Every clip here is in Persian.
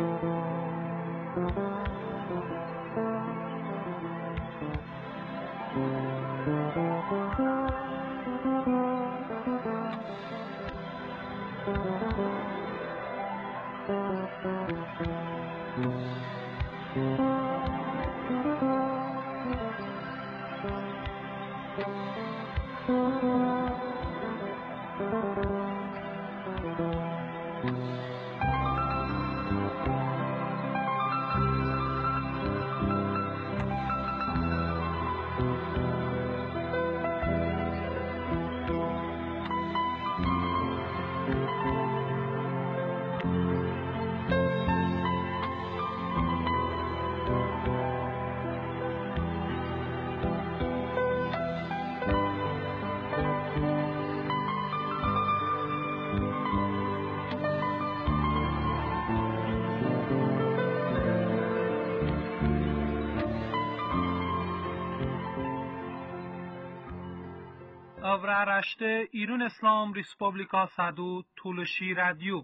Avraaraşte İran İslam Respublika Sadu Tuluşi Radyo.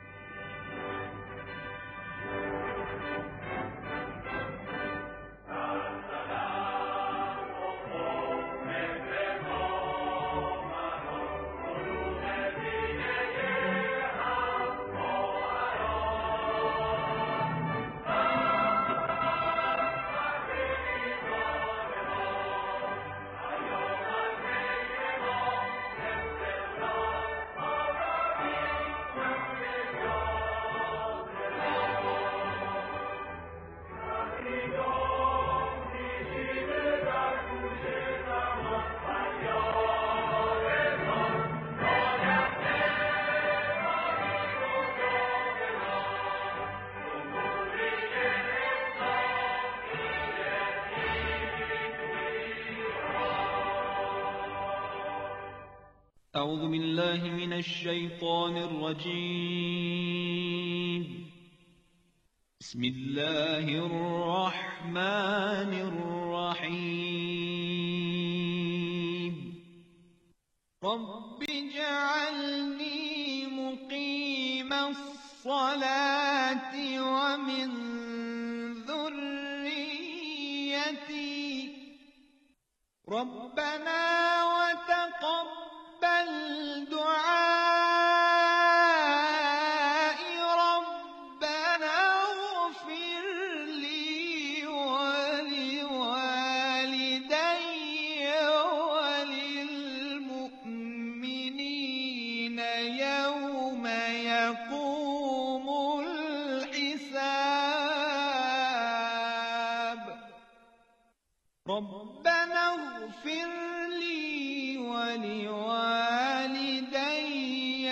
أعوذ بالله من الشيطان الرجيم. بسم الله الرحمن الرحيم. رب اجعلني مقيم الصلاة ومن ذريتي ربنا وتقبل دعاء ربنا اغفر لي ولوالدي وللمؤمنين يوم يقوم الحساب ربنا اغفر لي ولوالدي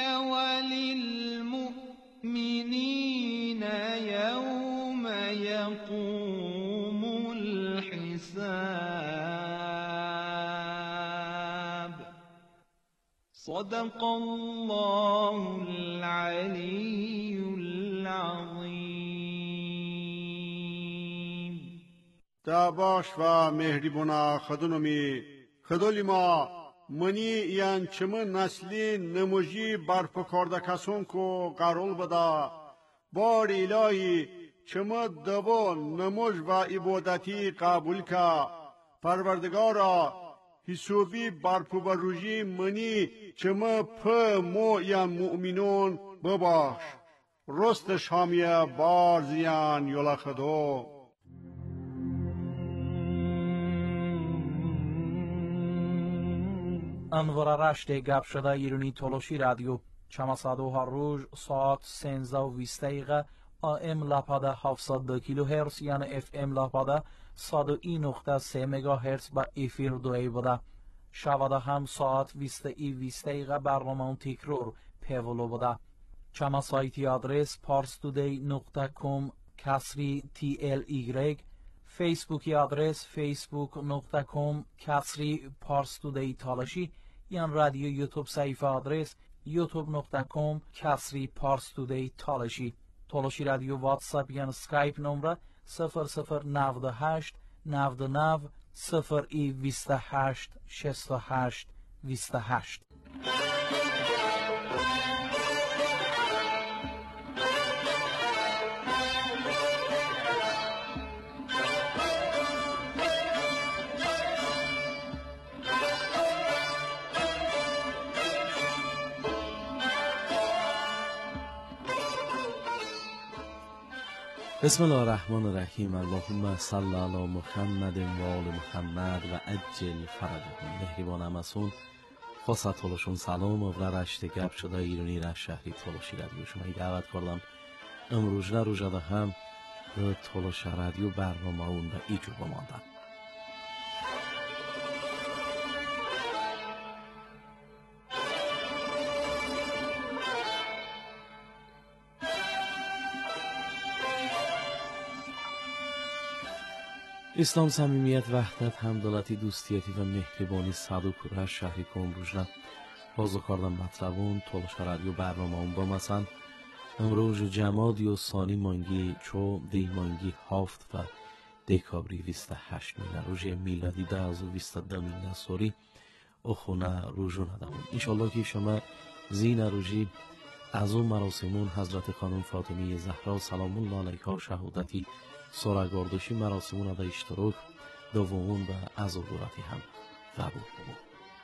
وللمؤمنين يوم يقوم الحساب. صدق الله العلي العظيم. تاباش و مهربونا خدونمی خدولی ما منی یان چمه نسلی نموجی برپکارده کسون کو قرول بدا بار الهی چمه دبو نموج و عبادتی قبول که پروردگارا حسوبی برپوبروجی منی چمه په مو یان مؤمنون بباش رست شامیه بار زیان یولا خدو. انوار رشته گپ شده ایرانی تولوشی رادیو چماسادو هر روز ساعت 13:20 AM لاپاده 702 کیلوهرتز یعنی FM لاپاده 101.3 مگاهرتز با افیر دوی بوده. شواده هم ساعت 20:20 برنامه تکرار پیولو بوده. چما سایتی آدرس parstoday.com /TLY فیسبوکی آدرس facebook.com /parstoday تالاشی یان رادیو یوتیوب صفحه آدرس youtube.com /parstoday تالاشی. تالاشی رادیو واتساپ یان اسکایپ نمره 0098 99 028 68 28. بسم الله الرحمن الرحیم. اللهم صل علی محمد و آل محمد و عجل فرجهم. مهربان همسون خاصت تولشون سلام و رشته گپ شده ایرانی را شهری تولشی رادیو شما دعوت کردم امروز نه روزاده هم به تولش رادیو برنامه اون و ایجو بماندم. اسلام، صمیمیت، وحدت، همدلتی، دوستیتی و مهربانی صدوق را شهری که امروز نه بازو کردم مطلبون تولش رادیو برنامه اون با مثلا امروز جمادی و ثانی مانگی چو دی مانگی هافت و دکابری 28 میله روز میلادی 2022 میله سوری اخونه روزو ندامون. انشالله که شما زین روزی از اون مراسمون حضرت خانم فاطمه زهرا سلام الله علیها شهادتی سوراگردشی مراسمون دا اشتراک دومون و از دورتی هم قبول بود.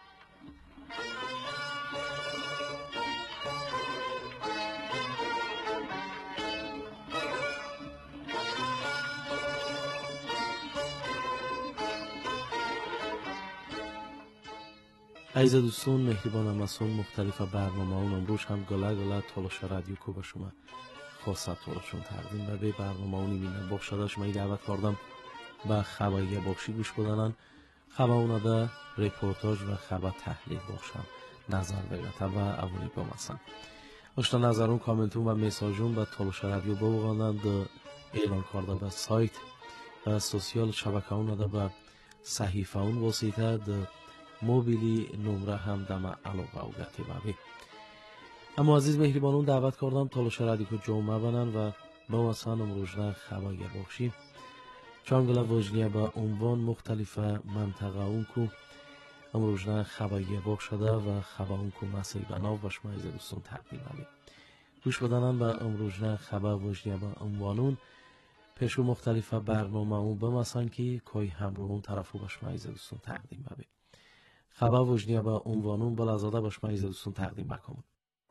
عزیز دوستان، مهربان همسون مختلف برنامه اون امروز هم گله تولش رادیو کو به شما خاصت تولشون تقدیم و به برنامه اونی بینن بخشاده شما دعوت کردم به خبایی بخشی گوش بدنن. خبا اونا ده ریپورتاج و خبا تحلیل بخشم نظر بگته و اولی بامسن اشتا نظرون کامنتون و میساجون به تولش رادیو بوغانن ده اعلان کرده به سایت و سوسیال شبکه اونا ده به صحیفه اون واسطه ده موبیلی نمره هم دم علاقه و گتی. اما عزیز مهربانون دعوت کردم تولش رادیو که جمعه بنن و با مثلا امروزنه خبایی بخشی چانگلا وجنیه با عنوان مختلف منطقه اون که امروزنه خبایی بخش شده و خبا اون که مسیح بناو و شما عزیز دوستان تقدیم همی گوش بدنن و امروزنه خبا وجنیه با عنوانون پیشو مختلف برنامه اون با مثلا که کوی همراه اون طرفو با شما عزیز دوستان تقدیم همی خبا وجنیه با عنوانون بلازاده با شما عزیز دوستان تقدیم بکنم.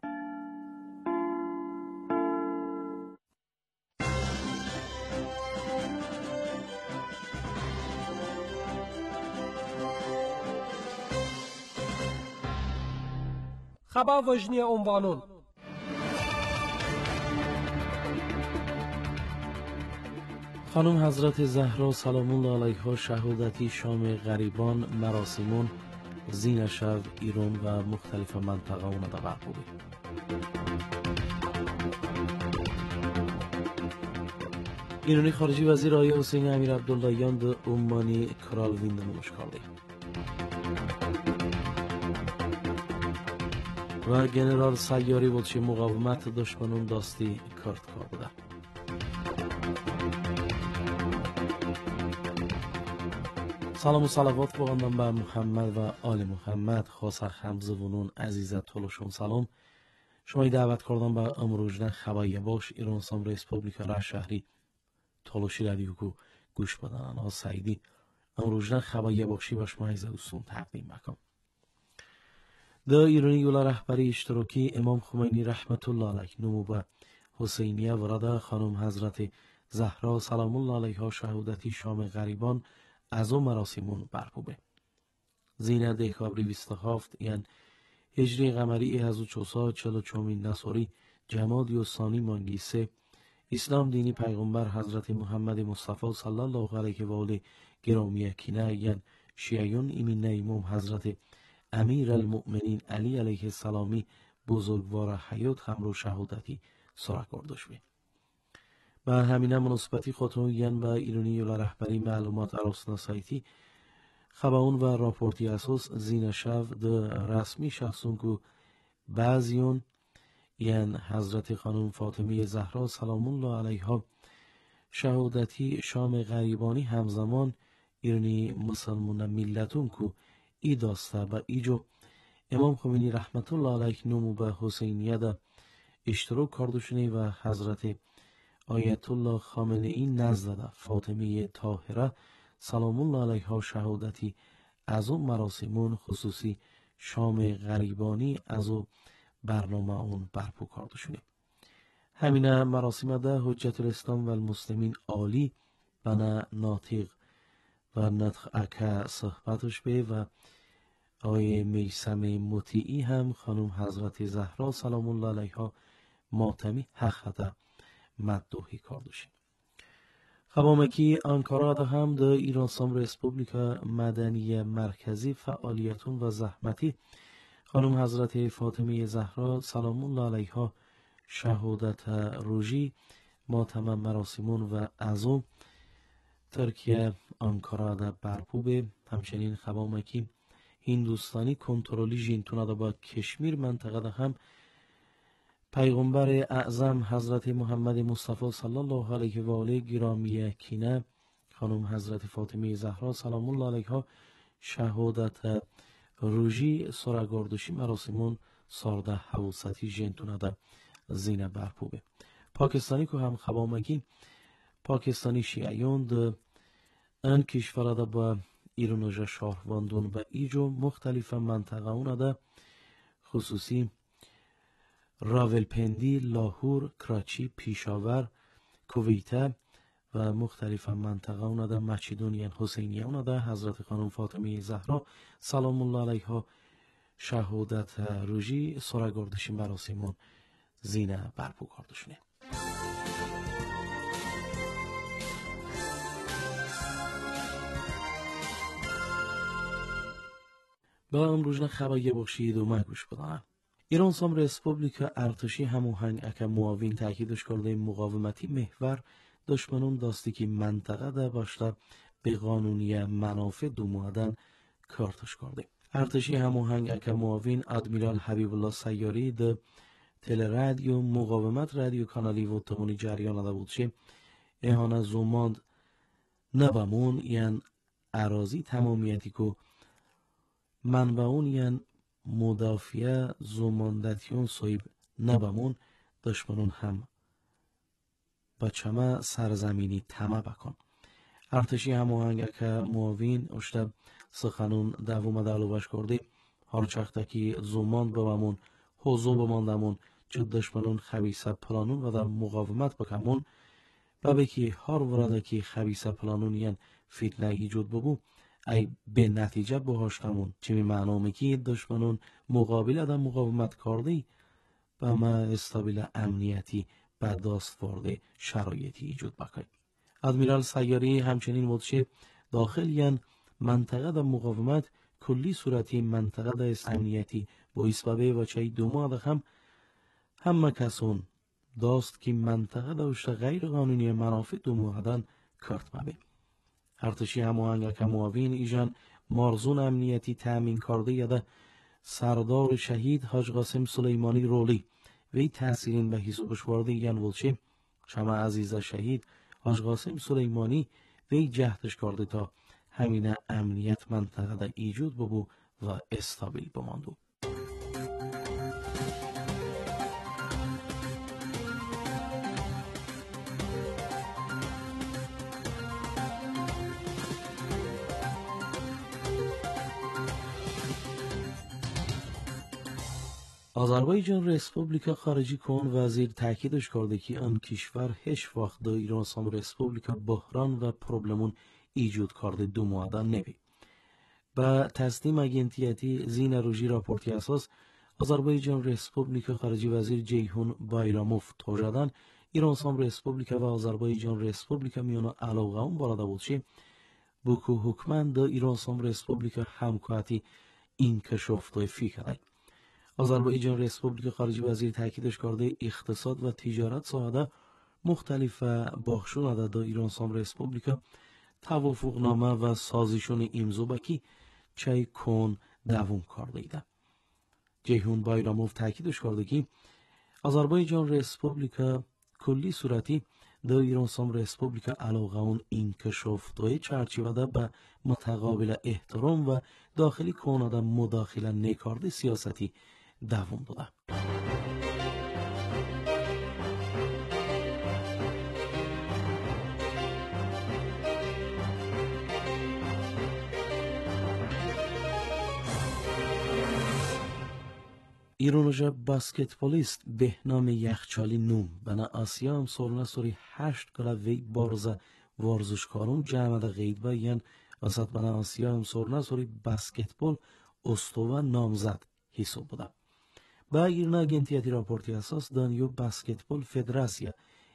خبر وجنی عنوانون خانم حضرت زهرا سلام الله علیها شهادتی شام غریبان مراسمون زین شب ایران و مختلف منطقه اون دا برپوبی. ایرانی خارجی وزیر آقای حسین امیر عبداللهیان ده عمانی کرال ویند نموش کرده و جنرال سیاری بود چه مقاومت دشمنون داستی کرد کرده. سلام و صلوات بگندم به محمد و آل محمد خاصر خمزه ونون عزیزت تولشون سلام شما دعوت کردم به امروزنه خبایی باش ایران سام ریسپوبلیکا را شهری تولشی رادیو کو گوش بدنن ها سعیدی امروزنه خبایی باشی با شما عزیز دوستون تقدیم بکنم. در ایرانی یولا رهبری اشتراکی امام خمینی رحمت الله علیه نمو به حسینیه ورده خانم حضرت زهرا سلام الله علیها شهادتی شام غریبان از اون مراسمون برپوبه. زینه دکابری 27 یعنی هجری قمری 1444 نصوری جمادی و ثانی مانگی 3 اسلام دینی پیغمبر حضرت محمد مصطفی صلی الله علیه و آله گرامی کینه یعنی شیعیون ایمین امام حضرت امیر المؤمنین علی علیه السلامی بزرگوار حیات همرو شهادتی سرکردش بی. و همینه مناسبتی خودتون یعن با ایرانی یولا رهبری معلومات عرصنا سایتی خباون و راپورتی اساس زین شو ده رسمی شخصون که بعضیون یعن حضرت خانم فاطمه زهرا سلام الله علیها شهادتی شام غریبانی همزمان ایرانی مسلمون ملتون که ای داسته و ایجو امام خمینی رحمت الله علیه نمو به حسینیه ده اشتراک کردشونی و حضرت آیت الله خامنه ای نزد فاطمه طاهره سلام الله علیها شهادتی از اون مراسمون خصوصی شام غریبانی از اون برنامه اون برپو کردشونی همین مراسم ده حجت الاسلام و المسلمین عالی بنا ناطق و نطق اکا صحبتش به و آقای میثم مطیعی هم خانم حضرت زهرا سلام الله علیها ماتمی حقیقتا مدوحی کردوشیم. خبامکی آنکارا ده هم ده ایران سام ریسپوبلیکا مدنی مرکزی فعالیتون و زحمتی خانم حضرت فاطمه زهرا سلام الله علیها شهادت روژی ماتم مراسمون و عزم ترکیه آنکارا ده برپوبه. همچنین خبامکی هندوستانی کنترلی جینتونا ده با کشمیر منطقه ده هم پیغمبر اعظم حضرت محمد مصطفی صلی الله علیه و آله گرامی کینه خانم حضرت فاطمه زهرا سلام الله علیها شهادت روژی سرگردشی مراسمون سارده حواستی جنتونه ده زینه برپوبه. پاکستانی که هم خبامگی پاکستانی شیعیان ده ان کشور ده با ایرانوژه شاهواندون و ایجو مختلف منطقه اونه ده خصوصی راولپندی، لاهور، کراچی، پیشاور، کویته و مختلف منطقه اونه ده مچیدونیان حسینیه اونه ده حضرت خانم فاطمه زهرا سلام الله علیها شهادت روژی سرگردشی مراسمون زینه برپو کردشونه. با امروز خبری بخشید و مگوش بدانم. ایران سام ریسپوبلیکا ارتشی هماهنگ اکا معاون تاکیدش کرده مقاومتی محور دشمنون داستی که منطقه ده باشده به قانونی منافع دومادن کارتش کرده. ارتشی هماهنگ اکا معاون ادمیرال حبیب الله سیاری ده تل رادیو مقاومت رادیو کانالی و تمونی جریان ده بود چه اهانه زوماند نبامون یعن اراضی تمامیتی که منبعون یعن مدافعه زوماندتیون صاحب نبامون دشمنون هم بچمه سرزمینی تمه بکن. ارتشی هماهنگ که معاون اشتب سخنون دوومه دلوبش کرده هر چختکی زوماند ببامون حوضو بماندمون چه دشمنون خبیثه پلانون و در مقاومت بکمون و بکی هر وراده که خبیثه پلانون یعن فتنه ایجود ببو ای به نتیجه بهاشتمون چه می معنامه که دشمنون مقابل ادم مقاومت کرده و ما استابیل امنیتی برداشت وارده شرایطی ایجود بکای. ادمیرال سیاری همچنین مدشه داخل یعن منطقه دا مقاومت کلی صورتی منطقه دا امنیتی با اسبابه و چه دوما دا همه کسون داست که منطقه داشته غیر قانونی منافع دومادن کرد مبه. ارتشی هماهنگ که معاون ایجان مارزون امنیتی تامین کرده یده سردار شهید حاج قاسم سلیمانی رولی وی تأثیرین به حسابش وارده یان ولشه شما عزیز شهید حاج قاسم سلیمانی وی جهدش کرده تا همین امنیت منطقه دا ایجود ببو و استابیل بماندو. آذربایجان ریسپوبلیکا خارجی کن وزیر تاکیدش کرده که آن کشور هیچ وقت در ایران سام ریسپوبلیکا بحران و پروبلمون ایجاد کرده دو معدن نبی. با تصدیم اگنتیتی زین روژی راپورتی اساس آذربایجان ریسپوبلیکا خارجی وزیر جیهون بایراموف توجدن ایران سام ریسپوبلیکا و آذربایجان ریسپوبلیکا میانو علاقه اون باراده بودشه بکو حکمن در ایران سام ریسپوبلیکا همکاتی این کشفت فکره. آذربایجان ریسپوبلیکا خارجی وزیر تاکیدش کرده اقتصاد و تجارت ساحه مختلف بخشون در ایران سام ریسپوبلیکا توافقنامه و سازشون امضا بکی چای کن دوام کرده ایده. جیهون بایراموف تاکیدش کرده که آذربایجان ریسپوبلیکا کلی صورتی در ایران سام ریسپوبلیکا علاقه اون انکشافت‌های چارچوبه به متقابل احترام و داخلی کننده مداخله نکرده سیاستی دوام داده. ایرونوژا باسکتبولیست بهنام یخچالی نوم بنا آسیا هم سورنا سوری 8 کلا وی بارزا ورزشکارون جامعه غید باین وسط بنا آسیا هم سورنا سوری باسکتبول استوا نامزد حساب بوده. با ایرنا اگنتیاتی راپورتی اساس دانیو باسکتبول فدراسیا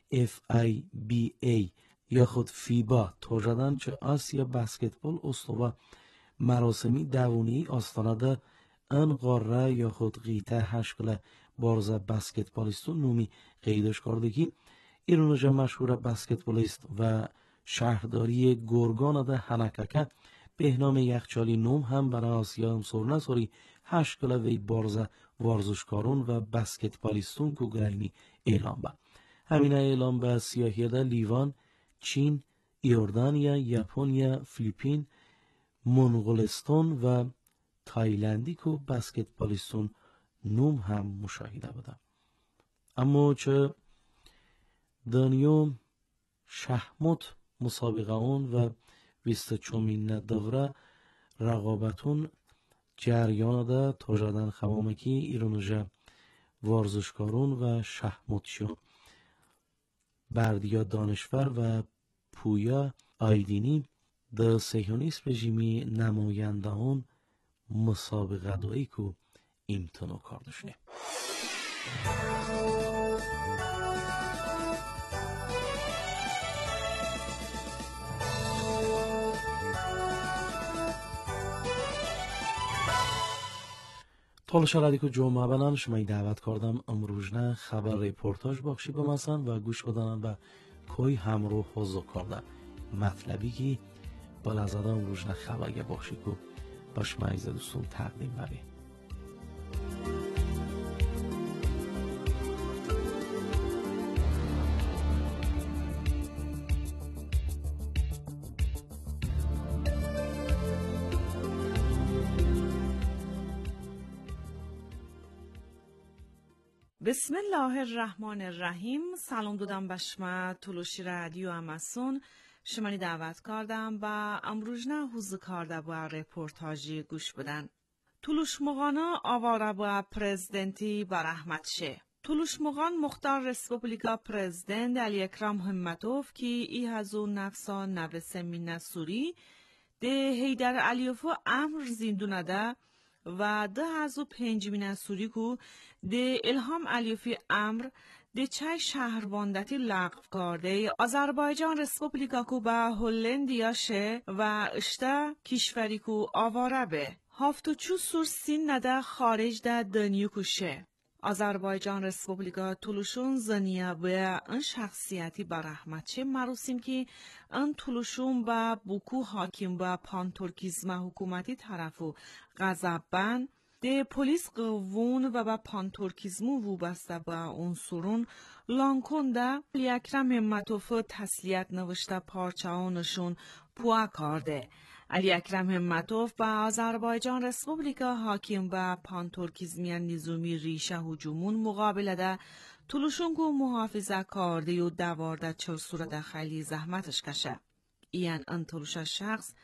FIBA یا خود فیبا توجدن چه آسیا باسکتبول استوا مراسمی دوونی آستانه ده ان قاره یا خود قیته هشکل بارزا باسکتبالیستون نومی قیدش کرده که ایرونوژا مشهور باسکتبالیست و شهرداری گرگان ده هنککه بهنام یخچالی نوم هم برای آسیا هم سورنا سوری هشکل وی بارزا ورزشکارون و باسکتبالیستون کو گرینی اعلام با. همین اعلام به سیاهی ده لیوان، چین، ایردانیا، یپونیا، فیلیپین، منغولستان و تایلندی که باسکتبالیستون نوم هم مشاهده بوده. اما چه دانیو شحمت مسابقه اون و 24 دوره رقابتون جریان ده توجدن خمامکی ایرونوژا ورزشکارون و شحمتشون بردیا دانشور و پویا آیدینی ده سیونیسم رژیمی نمایندهان مسابقه دایی که امتناع کردشونه. طالشاردی که جمعه بنان شمایی دعوت کردم امروزنه خبر ریپورتاج بخشی بمسن و گوش بدنن و کوی همرو حضور کرده مطلبی که بلازده امروزنه خبری بخشی که باش معیز دوستون تقدیم بری. بسم الله الرحمن الرحیم. سلام دادم به شما تلوشی رادیو اماسون. شمانی دعوت کردم با امروزنه حوزه کرده با رپورتاجی گوش بدن. تلوش مغانا آواره با پرزیدنتی با رحمت شه. تلوش مغان مختار رسپوبلیکا پرزیدنت علی اکرم همتوف که ای هزو نفسا نوسه مینه سوری ده هیدر علیوفو امر زیندونه ده و 2005 سوری کو ده الهام علیوفی امر ده چای شهرواندتی لغو کرده آذربایجان رسپوبلیکا کو به هلندیا شه و اشته کشوری کو آواره به هفتو چو سور سین نده خارج ده دنیو کشه. آذربایجان رسپوبلیکا تلوشون زنیه به ان شخصیتی با رحمت چه مراسم که ان تلوشون با بوکو حاکم با پانتورکیزم حکومتی طرفو غضبن ده پلیس قوون و با پانتورکیزمو وابسته با عنصرون لانکونده اکرم همتوف تسلیت نوشته پارچهانشون پوا کرده. علی اکرم همتوف با آذربایجان رسپوبلیکا حاکم با پانتورکیزمی نظامی ریشه هجومون مقابله ده تلوشون کو محافظه کرده و دوارده چل صورت خیلی زحمتش کشه. این انتلوش شخص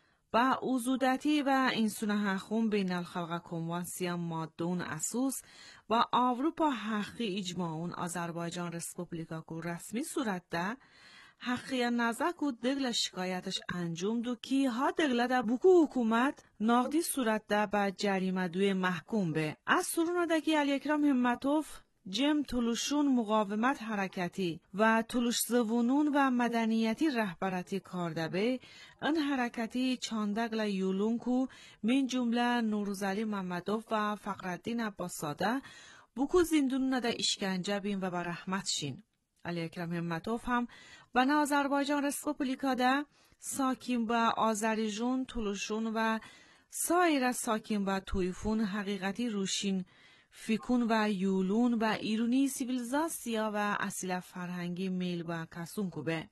با اوزودتی و اینسونه حخون بین الخلق کنوانسیا مادون اسوس و اروپا حقی اجماعون آذربایجان رسپوبلیکا کو رسمی صورت ده حقیه نزد کو دگل شکایتش انجام دو کی ها دگل ده بوکو حکومت ناقدی صورت ده با جریمه دوی محکوم به از سرون ده که علی اکرم همتوف جم تلوشون مقاومت حرکتی و تلوش زوونون و مدنیتی رهبرتی کرده به ان حرکتی چاندگل یولون کو من جمله نوروزعلی محمدوف و فخرالدین عباسزاده بوکو زندون نده اشکنجه بین و با رحمت شین. علی اکرم همتوف هم بنا آذربایجان رسپوبلیکا ده ساکن با آذریجون تلوشون و سایر ساکن با تویفون حقیقتی روشین فیکون و یولون و ایرونی سیویلیزاسیا و اصیل فرهنگی میل و کسون کوبه.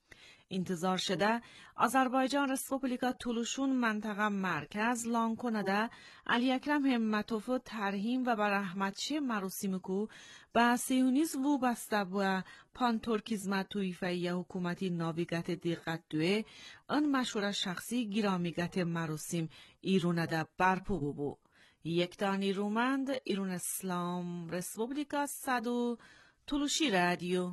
انتظار شده آذربایجان رسپوبلیکا تلوشون منطقه مرکز لان کنده علی اکرم همتوف ترهیم و بر رحمتچه مراسم کو با سیونیز و بسته و پانتورکیزم تویفه حکومتی ناویگت دقت دوه ان مشهور شخصی گرامیگت مراسم ایرونده برپو بو. یک دانی رومند ایران اسلام رسپوبلیکا صدو تلوشی رادیو.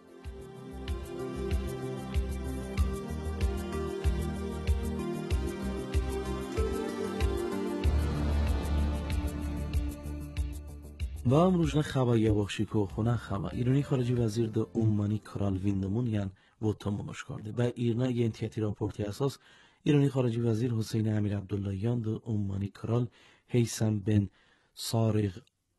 و امروز خبری بخشی که خونه خبر ایرانی خارجی وزیر ده اومانی کرال ویندمون یان وطمونش کرده و ایرنا یه انتیاتی راپورتی اساس ایرانی خارجی وزیر حسین امیر عبداللهیان ده اومانی کرال هیثم بن سارق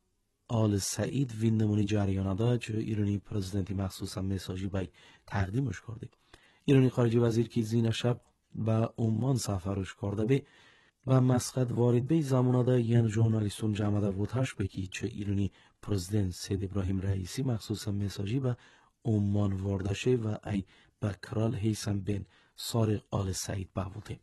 آل سعید ویندمونی جریان داد که ایرانی پرزیدنتی مخصوصا مساجی بای تقدیمش کرده. ایرانی خارجی وزیر که زین شب با عمان سفرش کرده به و مسقط وارد به زمانه یان ژورنالیستون جامعه وطاش بکی چه ایرانی پرزیدنت سید ابراهیم رئیسی مخصوصا مساجی با عمان واردشه و ای با کرال هیثم بن سارق آل سعید باوته.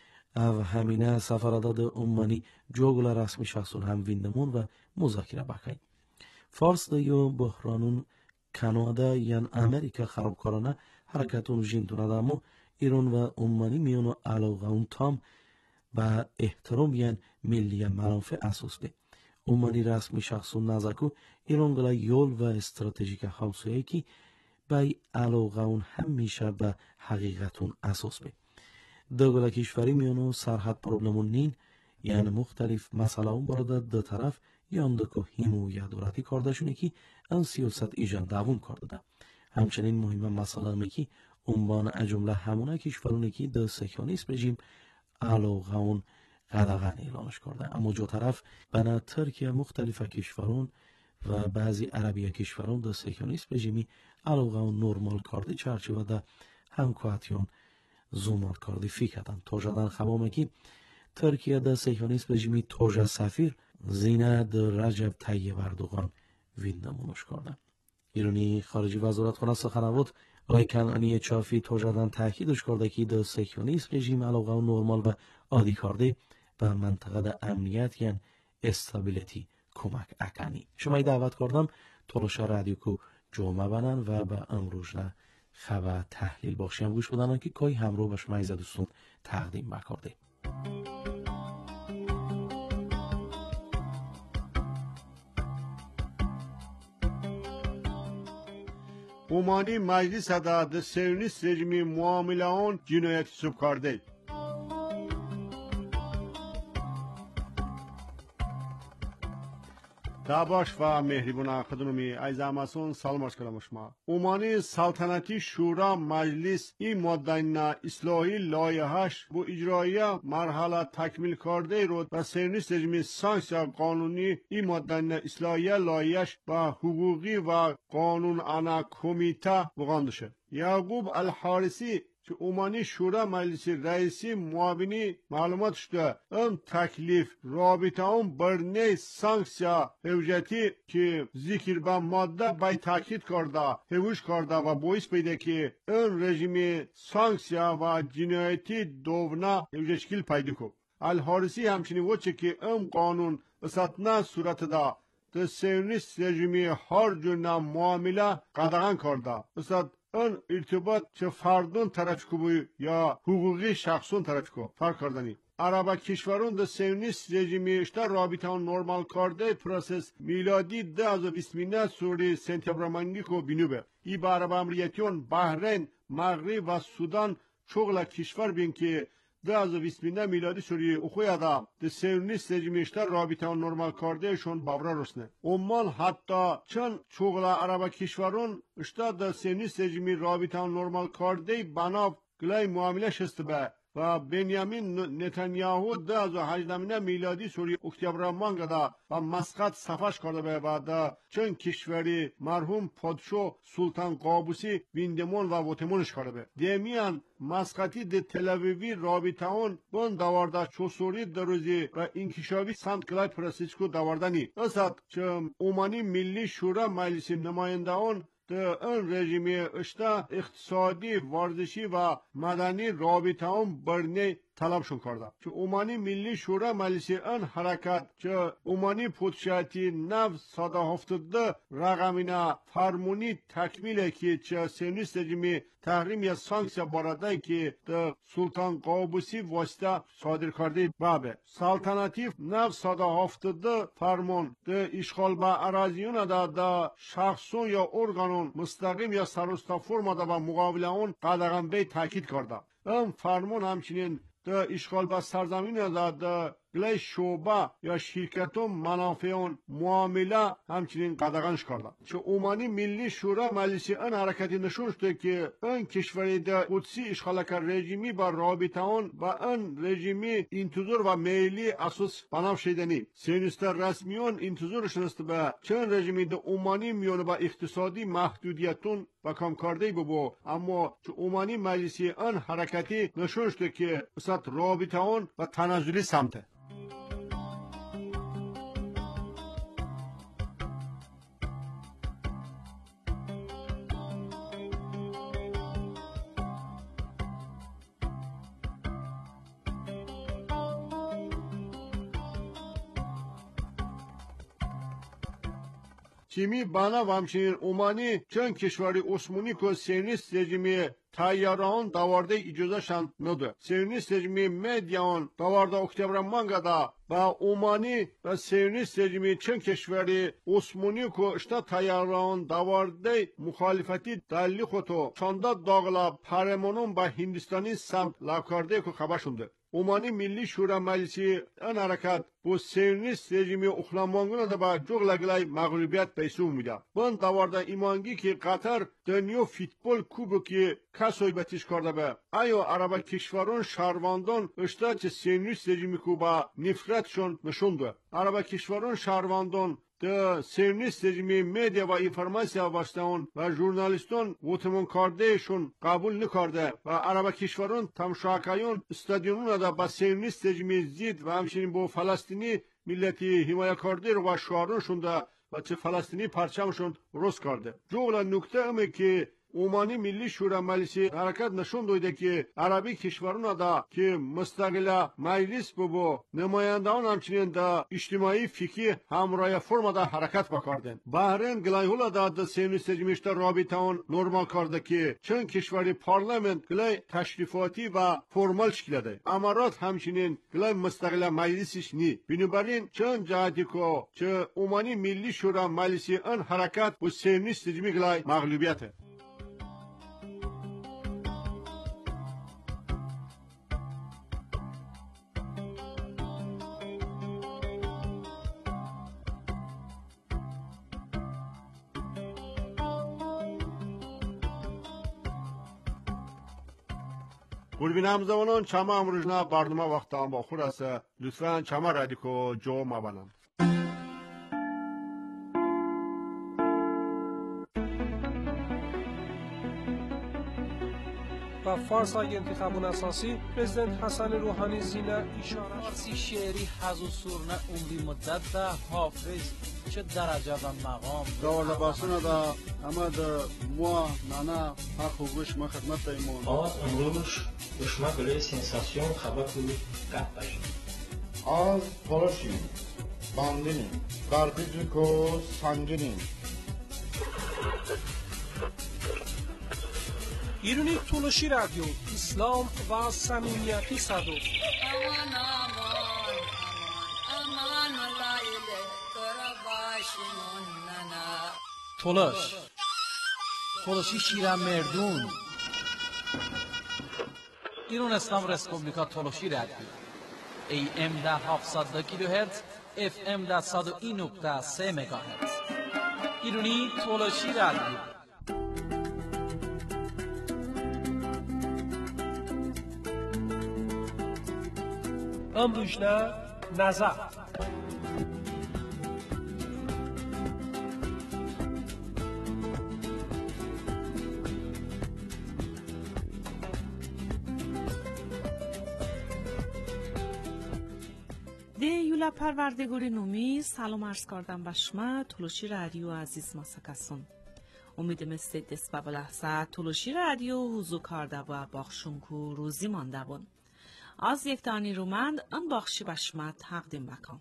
و همینه سفارت عمانی جوگل رسمی شخصون هم ویندمون و مذاکره بکنی. فارس دیو بحرانون کانادا یان امریکا خرابکارانه حرکتون جیندونه دامو ایران و عمانی میونو علاقه اون تام و احترام یان ملی منافع اساس به. عمانی رسمی شخصون نزاکو ایران گلا یول و استراتژیک همسایه کی بای علاقه اون هم میشه به حقیقتون اساس به. دوگلا کشوری میانو سرحد پروبلمون نین یعنی مختلف مسئله اون برده دو طرف یاندکو هیمو یا دورتی کردشونه که ان سیاست ایجان دوون کرده. همچنین مهم مسئله میکی عنوان اجمله همونه کشورونه که دو سکیونیسم رژیم علاقه اون قدغن اعلانش کرده. اما جو طرف بنا ترکیه مختلف کشورون و بعضی عربی کشورون دو سکیونیسم رژیمی علاقه اون نرمال کرده چرچوه ده همکواتیون زومار کردی فکردن. توجدن خبامه که ترکیه ده سکیونیسم رژیمی توجه سفیر زینه ده رجب طیب اردوغان ویندمونش کردن. ایرانی خارجی وزارت خانه سخنوات آقای کنعانی چافی توجدن تاکیدش کرده که ده سکیونیسم رژیم علاقه و نرمال و عادی کرده به منطقه ده امنیت یعنی استابیلیتی کمک اکنی. شما دعوت کردم تلوشا رادیو کو جمعه بنن و به امروز نه خبر تحلیل باشیم گوش بدن که کای همراه به شما عزیز دوستان تقدیم بکرده. عمانی مجلس ده سیونیست رژیمی معامله اون جنایتی سوب کرده. تاباش و مهربون خدمتی عزیز همسون سلام عرض کردم شما. عمانی سلطنتی شورا مجلس این ماده اصلاحی لایحه‌اش با اجرایی مرحله تکمیل کرده رو و سیونیست رژیم سانکسیا قانونی این ماده اصلاحی لایحه‌اش با حقوقی و قانون انا کمیته بگاندشه. یعقوب الحارسی که عمانی شورا مجلس رئیسی معاونی معلومات شده ام تکلیف رابطه اون برنه سانکسیا حوجتی که ذکر به ماده بای تاکید کرده حوش کرده و باعث پیده که این رژیم سانکسیا و جنایتی دوونه حوجشکل پیدا کرد. الحارسی همچنین وچه که ام قانون اساتنا صورت ده ده سیونیست رژیمی هر جور معامله قدغن کرده اسات اون ارتباط چه فردون طرف کوبی یا حقوقی شخصون طرف کو فرق کردنی. عرب کشورون ده سیونیست رژیمی اشتا رابطه اون نورمال کرده پروسس میلادی 2020 سوری سنتبرمانگی کو بینوبه. ای با عرب امریتیون بحرین، مغرب و سودان چغلا کشور بین که 2020 میلادی سوری اخوی ادا ده سیونیست رژیمی اشتا رابطه اون نورمال کرده شون بابرا رسنه. عمان حتی چند چغلا عرب کشورون اشتا ده سیونیست رژیمی رابطه اون نورمال کرده بنا گلای معامله شسته به و بنیامین نتانیاهو 2018 میلادی سوری اکتبر مانگدا و مسقط صفاش کرده به بعد چند کشوری مرحوم پادشاه سلطان قابوسی ویندمون و وطمونش کرده به دیمیان مسقطی ده تلویوی رابطه اون بون دوارده چوسوری در روزی و انکشافی سنت کلای پرسیسکو دواردنی اصد چه اومانی ملی شورا مجلس نماینده اون ده این رژیمی اشتا اقتصادی، ورزشی و مدنی رابطه اون برنه طلبشون کرده که اومانی ملی شورا مجلس ان حرکت که اومانی پودشاتی نو ساده هفتده رقمینا فرمونی تکمیله که چه سینیست رژیمی تحریم یا سانکسیا باراده که ده سلطان قابوسی واسطه صادر کرده بابه سلطنتی نو ساده هفتده فرمون ده اشغال به اراضیون ده شخصون یا ارگانون مستقیم یا سروستا فرما ده و مقابل اون قدغن بی تاکید کرده این فرمون همچنین ده اشغال به سرزمین ده گلی شعبه یا شرکتون منافعون معامله همچنین قدغنش کرده چه اومانی ملی شورا مجلس ان حرکتی نشون شده که این کشوری ده قدسی اشغالک رژیمی با رابطه اون و این رژیمی انتظار و میلی اساس بناف شدنی سینیست رسمیون انتظارش نست به چند رژیمی ده اومانی میونه با اقتصادی محدودیتون و کم کرده ببو اما چه اومانی مجلس ان حرکتی نشون شده که اصلا رابطه اون و تنازلی سمته چیمی بنا و همچنین اومانی چند کشوری عثمانی که سیونیست رژیمی تیاران دوارده اجازه شند نده سیونیست رژیمی مدیان دوارده اکتبر مانگدا و اومانی و سیونیست رژیمی چند کشوری عثمانی که اشتا تیاران دوارده مخالفتی دلی خودو چانده داغلا پرمانون با هندستانی سمت لاکارده که خبر شنده اومانی ملی شورا مجلسی ان حرکت bu siyonist rejimi uxlanmangına da ba çok laglay mağlubiyet peysu umida. Bun davarda imangi ki Katar dönüyor futbol kubuki kasoy betiş karda be. Ayo araba kişvarın şarvandan işte ki siyonist rejimi kuba nifret şun nişundu. Araba kişvarın şarvandan de siyonist rejimi medya ve informasiya vasıtan ve jurnalistun votumun kardeyşun kabul nikarde ve araba kişvarın tamşakayın stadyumuna da ba siyonist rejimi zid ve همچنین bu فلسطینی ملتی حمایت کرده و شعارشون ده و چه فلسطینی پرچمشون روز کرده. جولا نکته همه که اومانی ملی شورا مجلسی حرکت نشون داده که عربی کشورون دا که مستقل مجلس ببو نمایندگان همچنین دا اجتماعی فکری همراه فرم دا حرکت بکردن. بحرین گلایهولا دا سیونیست رژیمش دا رابطه اون نرمال کرده که چند کشوری پارلمنت گلای تشریفاتی و فرمال شکل ده. امارات همچنین گلای مستقل مجلسش نی. بنابراین چند جهتی که چه اومانی ملی شورا مجلسی ان حرکت bu سیونیست رژیمی گلای مغلوبیته. گربین همزمانان چما امروزنا برنامه وقت هم با خود است لطفاً چما رادیکو جو مبانم و فارسای انتخابون اساسی پرزیدنت حسن روحانی زینه اشاره فارسی شعری حز و سرنه عمری مدت ده حافظ چه درجه و مقام داور لباسونه دا اما دا موا نانا حق و گوش ما خدمت دایمون آز امروز گوشما گلوی سنساسیون خبر کنی قد باشیم آز پرشیم باندینیم قربیدیکو سنگینیم ایرونی تولوشی رادیو اسلام و صمیمیتی صدو امان امان امان امان لایله کرباشون ننا تولوشی شیرم مردون ایران اسلام رسپوبلیکا تولوشی رادیو AM در 700 کیلوهرتز FM در 101.3 مگاهرتز ایرونی تولوشی رادیو امروزنا نظر دیولا پروردگاری نومی سلام عرض کردم به شما تولوشی رادیو عزیز مسکسون امیدم است دست به لحظه تولوشی رادیو حضور کرده و باخشونکو روزی مانده بون Az yektani rumand an bakşı başma taqdim bakam.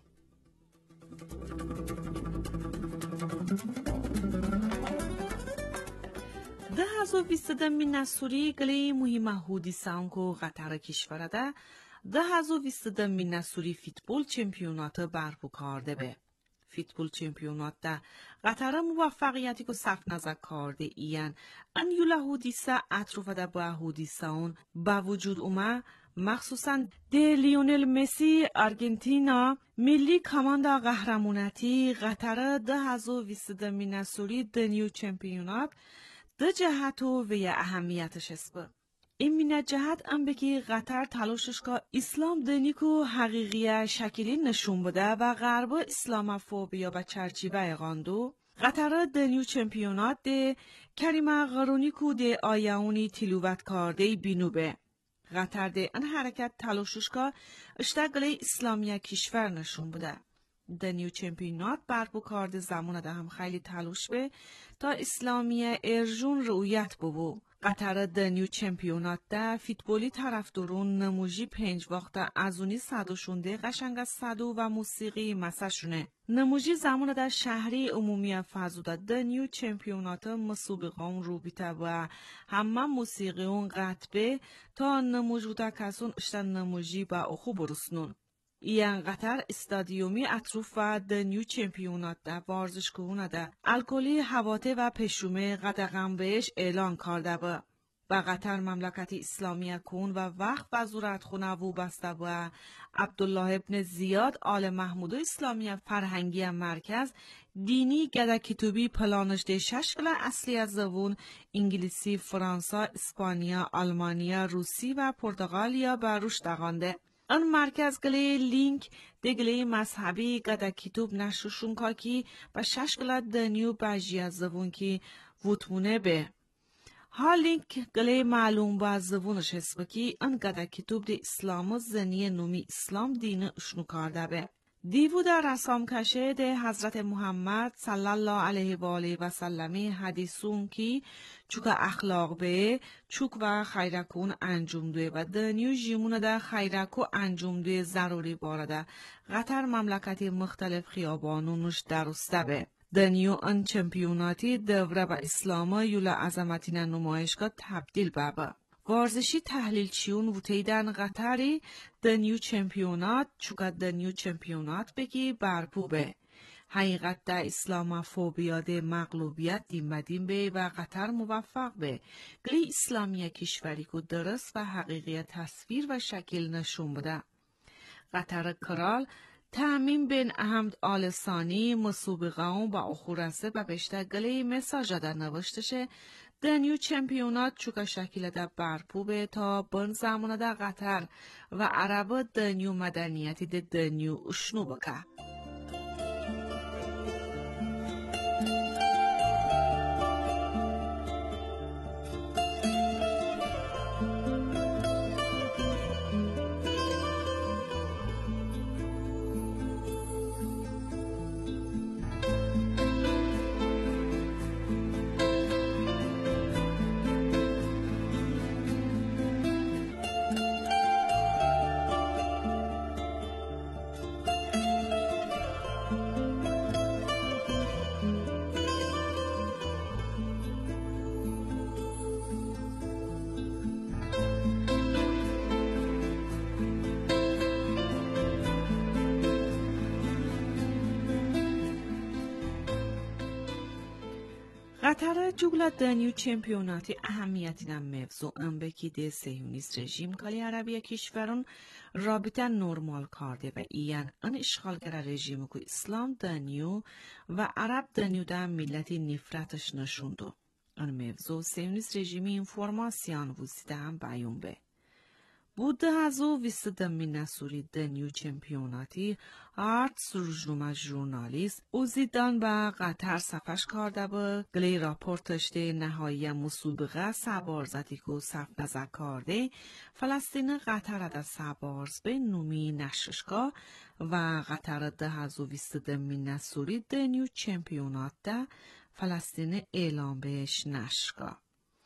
ده هزو ویستدم می نسوری گلی مهم هودی سانکو قطر کشورده ده هزو ویستدم می نسوری فیتبول چمپیونات برپو کرده به. فیتبول چمپیونات ده قطر موفقیتی که صف نزد کرده این ان یولا هودیسا اطروف ده با هودیسا اون با وجود اومه مخصوصا ده لیونل مسی ارژانتینا ملی کماندا قهرمانتی قطر ده هزو ویستدم می نسوری دنیو چمپیونات ده جهت و اهمیتش است. این مینه جهت ام بگی قطر تلاشش که اسلام دنیکو حقیقی شکلی نشون بده و غرب اسلامفوبیا و چرچیبه قاندو قطر دنیو چمپیونات ده کریم قرونیکو ده آیاونی تلووت کرده بینو به قطر ده ان حرکت تلاشش که اشتغل اسلامی کشور نشون بده. دنیو چمپیونات برپو کرده زمان ده هم خیلی تلاش به تا اسلامی ارجون رویت ببو. قطر دنیو چمپیونات ده فیتبولی طرفدارون نموجی 5 وقت ازونی صدوشونده قشنگ از صدو و موسیقی مسشونه. نموجی زمان ده شهری عمومی فضوده دنیو چمپیونات مسابقان رو بیته و همه موسیقی اون قطبه تا نموجوده کسون اشتن نموجی با اخو برسنون. این قطر استادیومی اطروف و دنیو چمپیونات ده ورزشگاه ده الکلی هواته و پشومه قدغن بهش اعلان کرده با قطر مملکت اسلامی کون و وقت و زورت خونه و بسته با عبدالله ابن زیاد آل محمود اسلامی فرهنگی مرکز دینی گده کتوبی پلانش ده 6 کلا اصلی از زبون انگلیسی، فرانسا، اسپانیا، آلمانیا، روسی و پرتغالیا بر روش دقانده. ان مرکز گلی لینک دگلی مذهبی گده کتوب نشوشون که کی و 6 کلا دنیو بجی از زبون کی وطمونه به. ها لینک گلی معلوم با زبونش هست بکی ان گده کتوب دی اسلام زنی نومی اسلام دین اشنو کرده به. دیو در رسام کشه ده حضرت محمد صلی الله علیه و آله و سلمی حدیثون کی چوک اخلاق به چوک و خیرکون انجام دوی و دنیو جیمون ده خیرکو انجام دوی ضروری بارده قطر مملکت مختلف خیابانونش درسته به. دنیو ان چمپیوناتی دوره و اسلاما یولا عظمتین نمایشگاه تبدیل بابا. ورزشی تحلیل چیون و تیدن قطری دنیو چمپیونات چوکا دنیو چمپیونات بگی برپو به. حقیقت دا اسلامفوبیا ده مغلوبیت دیم به و قطر موفق به. گلی اسلامی کشوری که درست و حقیقی تصویر و شکل نشون بده. قطر کرال تامین بین احمد آل ثانی مسابقه با اخورسه و بشته گلی مساج در نوشتشه دنیو چمپیونات چوکا شکل ده برپو به تا بن زمان ده قطر و عرب دنیو مدنیتی ده دنیو اشنو بکه. قطر جوگلا دنیو چمپیوناتی اهمیتی نم موضوع ام بکی ده سیونیست رژیم کالی عربی کشورون رابطه نرمال کرده و این ان اشغالگر رژیم که اسلام دنیو و عرب دنیو ده ملتی نفرتش نشوندو. ان موضوع سیونیست رژیمی اینفورماسیان وزیده هم بیون به. بوده هزو ویستدم می نسوری دنیو چمپیوناتی آرتس روزنامه ژورنالیست اوزیدان با قطر صفش کرده با گلی راپورتش ده نهایی مسابقه سبارزتی که صف نظر کرده فلسطین قطر ده سبارز به نومی نششگاه و قطر ده هزو ویستدم می نسوری دنیو چمپیونات ده فلسطین اعلام بهش نشگاه.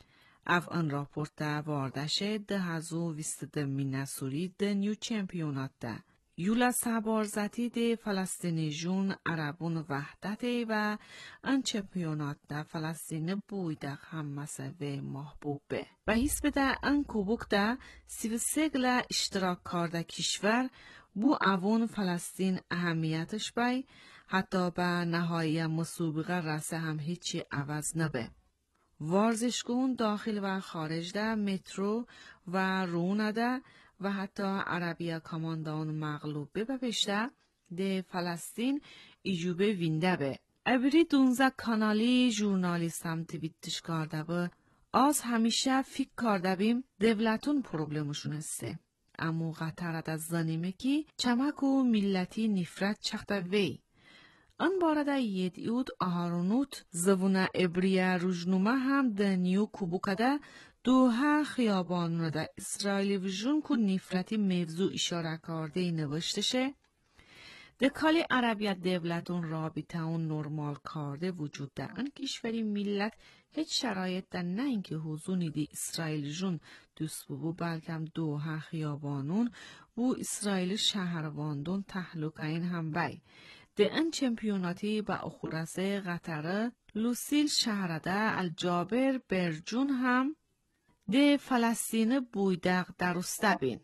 Av en rapporta vardashe de hazu vistede minasuri de new championatta. Yula sabarzati de Falastini Arabun وحدت و ان چمپیونات ده فلسطین بویده همسه و محبوبه. و حیث بده ان کوبوک ده 33 اشتراک کرده کشور بو اوون فلسطین اهمیتش بای حتی به نهایی مسابقه رسه هم هیچی عوض نبه. ورزشگون داخل و خارج ده مترو و رونه ده و حتی عربیه کاماندان مغلوب بپشته ده فلسطین ایجوبه وینده به. ابری 12 کانالی ژورنالیست هم تبیتش کرده به از همیشه فکر کرده بیم دولتون پروبلمشون هسته. اما قطرت از زنیمه که چمک و ملتی نفرت چخته وی. ان بارده یدیود آهارونوت زبونه ابریه روزنامه هم ده نیو کوبوکده دوها خیابان ده اسرائیلی وجون که نفرتی موضوع اشاره کرده نوشتشه ده کالی عربیت دولتون رابطه اون نرمال کرده وجود ده ان کشوری ملت هیچ شرایط ده نه اینکه حضونی دی اسرائیل جون دوست بو بلکم دوها خیابانون بو اسرائیل شهرواندون تحلوکه این هم بای ده ان چمپیوناتی با اخورسه قطره لوسیل شهرده الجابر برجون هم ده فلسطین بویدق درسته بین.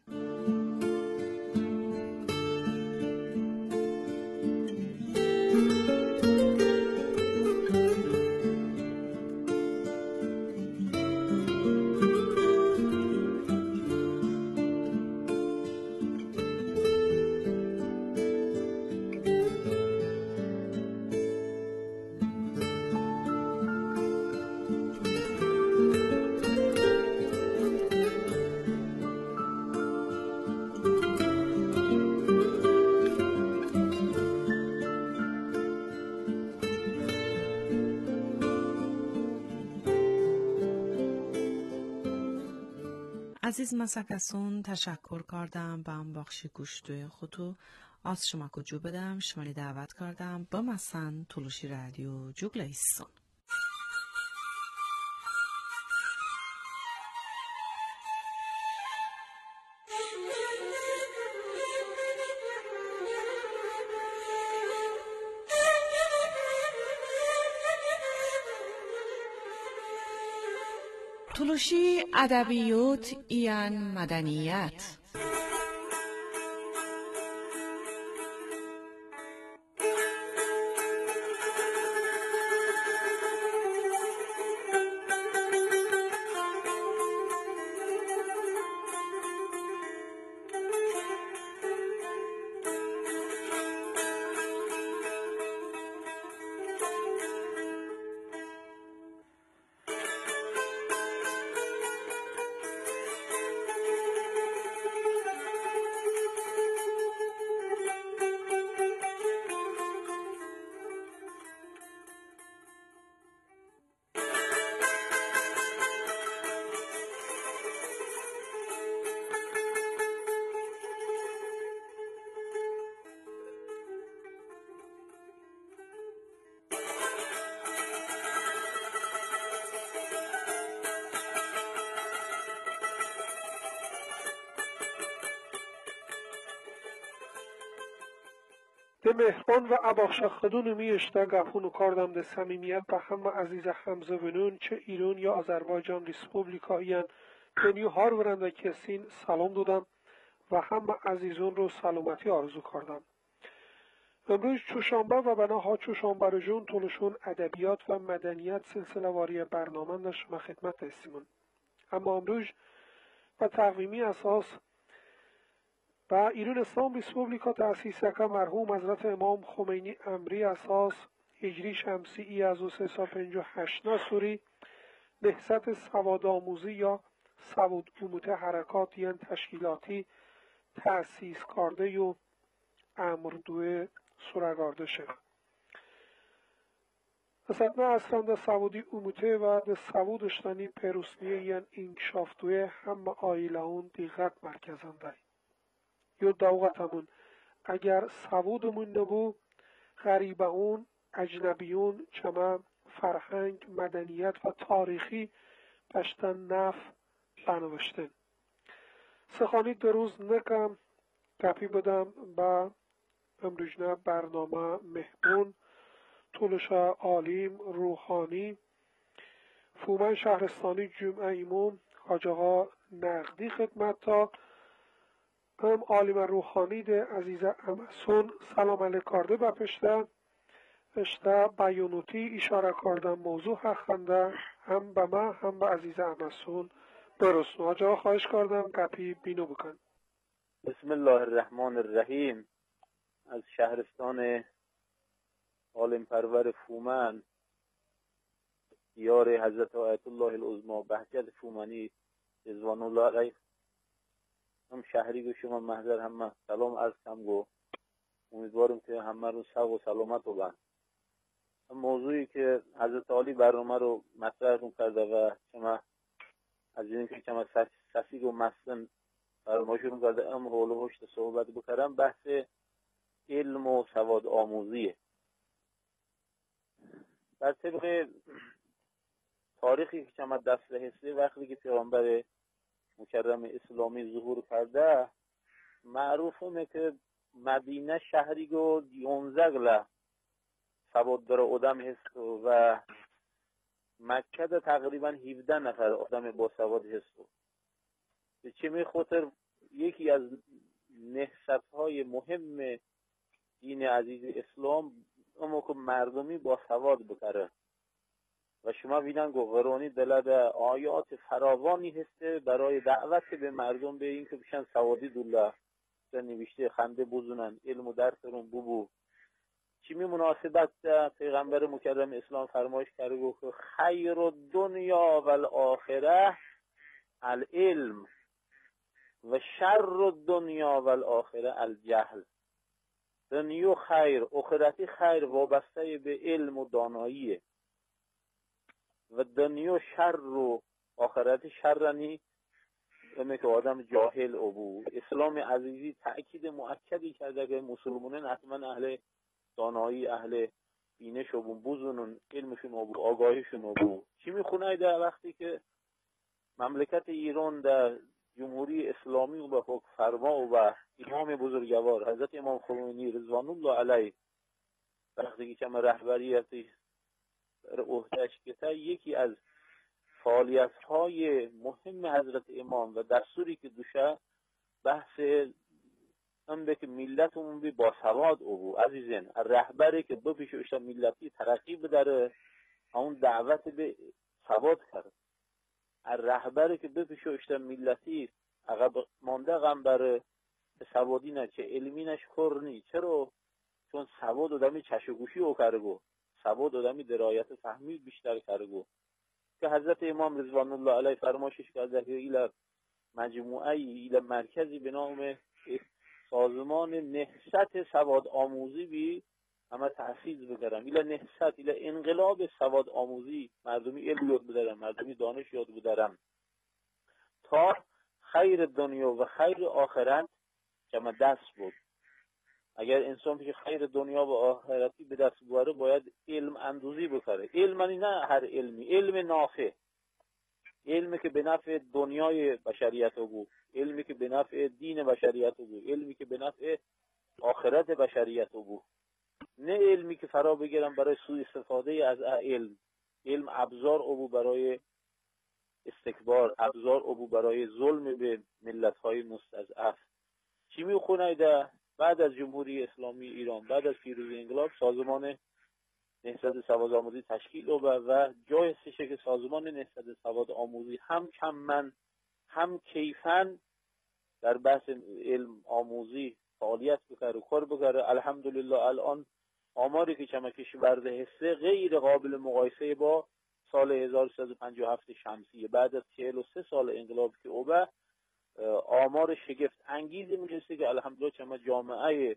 عزیز مسکسون تشکر کردم به هم بخشی گوشتوی خودو از شما کجو بدم شمالی دعوت کردم با مسن تلوشی رادیو جوگلیسون تلوشی ادبیات ایان مدنیت ده مهربان و اباخشخدون میشته گفونو کردم ده صمیمیت به همه عزیز همزه ونون چه ایران یا آذربایجان ریسپوبلیکاییان دنیو هار ورنده کسین سلام دادم و همه عزیزون رو سلامتی آرزو کردم. امروز چوشنبه و بناها چوشنبه رو جون تلوشون ادبیات و مدنیت سلسله واری برنامه در شما خدمت هستیم. اما امروز و تقویمی اساس با ایران اسلام ریسپوبلیکا تأسیس که مرحوم حضرت امام خمینی امری اساس هجری شمسی ای از 358 نصوری نهضت سواد آموزی یا سواد اموته حرکات یعنی تشکیلاتی تأسیس کرده و امر دوه سرگارده شد. اصلا اصلا در سوادی اموته و در سوادشتانی پیروسنیه یعنی انکشاف دوه همه آیله اون دیغت مرکزنده یا دوغتمون اگر سوودمون نبو غریبهون اجنبیون چما فرهنگ مدنیت و تاریخی دشتن نف بنوشتن. سخانی دروز نکم گپی بدم با امروجنه برنامه مهمون طولشا عالیم روحانی فومن شهرستانی جمعه ایموم حاج آقا نقدی خدمت تا هم عالم روحانی ده عزیز امسون سلام علیک کارده بپشته اشته بیانوتی اشاره کردم موضوع حقنده هم به من هم به عزیز امسون برسون. حاج آقا خواهش کردم گپی بینو بکن. بسم الله الرحمن الرحیم. از شهرستان عالم پرور فومن یار حضرت آیت الله العظمی بهجت فومنی رضوان الله علیه هم شهری گو شما محضر همه سلام عرض کم گو امیدوارم که همه رو سب و سلامت رو بند. موضوعی که حضرت عالی برنامه رو مطرح کرده و شما از این که شما سفید و مستن فرمایشون کرده هم حول و حشت صحبت بکرم بحث علم و سواد آموزیه. در طبق تاریخی که شما دست حسه وقتی که پیغمبر مکرم اسلامی ظهور کرده معروفه که مدینه شهری گو 11 گله سواد داره آدم هست و مکه ده تقریبا 17 نفر آدم با سواد هست. به چه می خاطر یکی از نهضت‌های مهم دین عزیز اسلام اما که مردمی با سواد بکره و شما بینن گو قرآنی دلد آیات فراوانی هسته برای دعوت به مردم به این که بشن سوادی دوله نوشته خنده بزنن علم و درسرون ببو. چی می مناسبت پیغمبر مکرم اسلام فرمایش کرده گو که خیر الدنیا و الاخره العلم و شر الدنیا و الاخره الجهل. دنیا خیر اخرتی خیر وابسته به علم و داناییه و دنیا شر و آخرتی شرنی امی که آدم جاهل ابو. اسلام عزیزی تأکید مؤکدی کرده که مسلمانان حتما اهل دانایی اهل بینش ابو بزنون علمشون ابو آگاهیشون ابو. چی میخونه در وقتی که مملکت ایران در جمهوری اسلامی و به حکم فرما و امام بزرگوار حضرت امام خمینی رضوان الله علیه وقتی که رهبریتی در عهده‌اش که یکی از فعالیت‌های مهم حضرت امام و دستوری که دوشه بحث هم به که ملتمون بی باسواد او عزیزین رهبری که دو پیشوشت ملتی ترقی بداره اون دعوت به سواد کرد. رهبری که دو پیشوشت ملتی عقب مانده غنبره سوادی نه چه علمی نش کرنی. چرا؟ چون سواد آدمی چشوگوشی او کرگو سواد آدمی درایت فهمی بیشتر کرگو که حضرت امام رضوان الله علیه فرمایشش کرده که ایل مجموعه ایل مرکزی به نام سازمان نهضت سواد آموزی بی همه تحفیز بگرم ایل نهضت ایل انقلاب سواد آموزی مردمی علم یاد بدارم مردمی دانش یاد بدارم تا خیر دنیا و خیر آخرت جمع دست بود. اگر انسان پیش خیر دنیا و آخرتی به دست بیاره باید علم اندوزی بکره. علمانی نه هر علمی، علم نافع، علمی که به نفع دنیای بشریت بود، علمی که به نفع دین بشریت بود، علمی که به نفع آخرت بشریت بود، نه علمی که فرا بگیرم برای سوء استفاده از علم. علم ابزار او برای استکبار، ابزار او برای ظلم به ملت‌های مستضعف. چی میخونه ده بعد از جمهوری اسلامی ایران بعد از پیروزی انقلاب سازمان نهضت سواد آموزی تشکیل و جای هستشه که سازمان نهضت سواد آموزی هم کمن هم کیفن در بحث علم آموزی فعالیت بکره کار بکره. الحمدلله الان آماری که چما کشورده هسته غیر قابل مقایسه با سال 1357 شمسی بعد از 43 سال انقلاب که او به آمار شگفت انگیزی میرسه که الحمدلله چما جامعه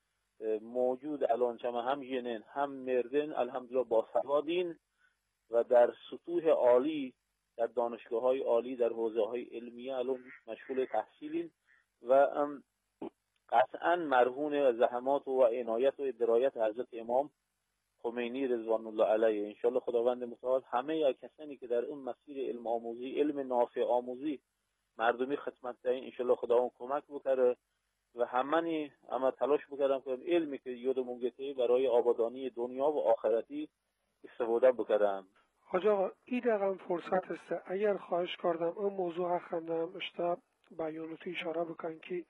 موجود الان چما هم جنین هم مردن الحمدلله با سوادین و در سطوح عالی در دانشگاه های عالی در حوزه های علمیه الان مشغول تحصیلین و قطعا مرهون زحمات و عنایت و درایت حضرت امام خمینی رضوان الله علیه. انشالله خداوند متعال همه کسانی که در اون مسیر علم آموزی، علم نافع آموزی مردمی خدمت دهیم، انشالله خداوند کمک بکنه و همه تلاش بکردم که علمی که یادمون گته برای آبادانی دنیا و آخرتی استفاده بکردم. حاج آقا ای دقیقا فرصت است اگر خواهش کردم اون موضوع خندم اشتا بیانوتی اشاره بکن که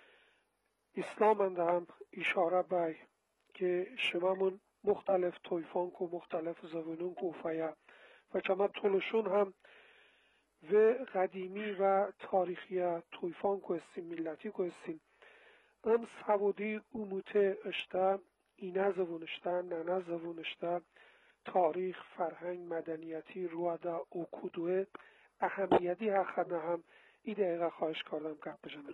اسلام هم اشاره بای که شمامون مختلف طایفان کو مختلف زبانون کو فیا و چما طولشون هم و قدیمی و تاریخی طایفان کو استیم ملتی کو استیم ام سعودی اموته اشتا اینه زبون اشتا ننه زبون اشتا تاریخ فرهنگ مدنیتی روادا او کدوه اهمیتی هخنه هم ای دقیقه خواهش کردم گپ بزنم.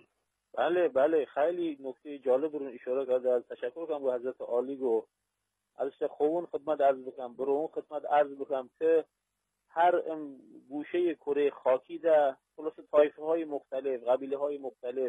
بله خیلی نکته جالب رو اشاره کرده. از تشکر کنم به حضرت عالی گو ازش خوبون خدمت عرض بکنم برو اون خدمت عرض بکنم که هر گوشه کره خاکی ده خلاص طایفه های مختلف، قبیله های مختلف،